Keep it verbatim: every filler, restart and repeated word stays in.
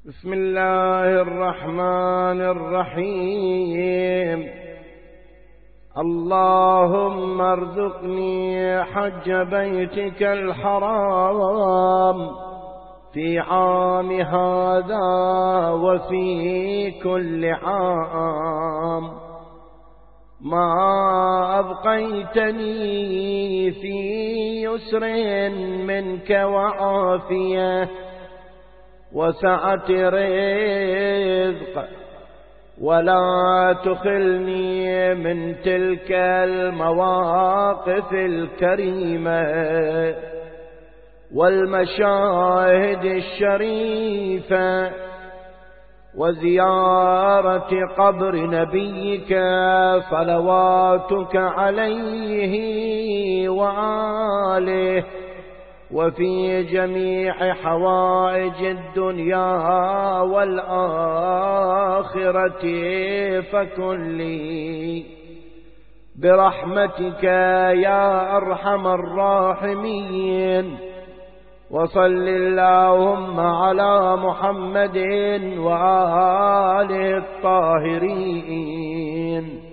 بسم الله الرحمن الرحيم. اللهم ارزقني حج بيتك الحرام في عام هذا وفي كل عام ما أبقيتني في يسر منك وعافية وسعة رزق، ولا تخلني من تلك المواقف الكريمة والمشاهد الشريفة وزيارة قبر نبيك صلواتك عليه وآله، وفي جميع حوائج الدنيا والآخرة فكن لي برحمتك يا أرحم الراحمين. وصل اللهم على محمد وآله الطاهرين.